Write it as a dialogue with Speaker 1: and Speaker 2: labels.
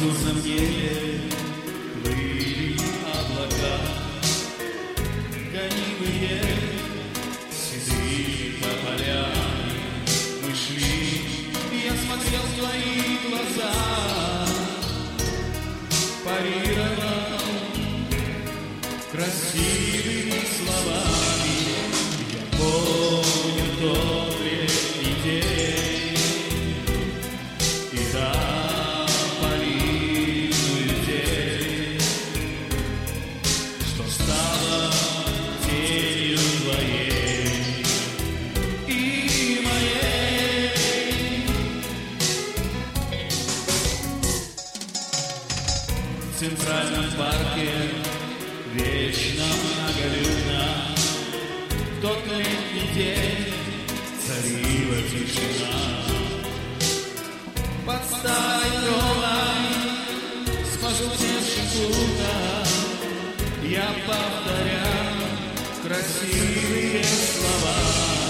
Speaker 1: лазурном небе плыли облака, гонимые седые тополя. Мы шли, и я смотрел в твои глаза, парировал красивыми словами. Я помню тот летний день и тополиную тень, что стала тенью твоей и моей. В Центральном парке вечно многолюдно, в тот летний день царила тишина. Под старой кровлей с пожелтевшим плугом я повторял красивые слова.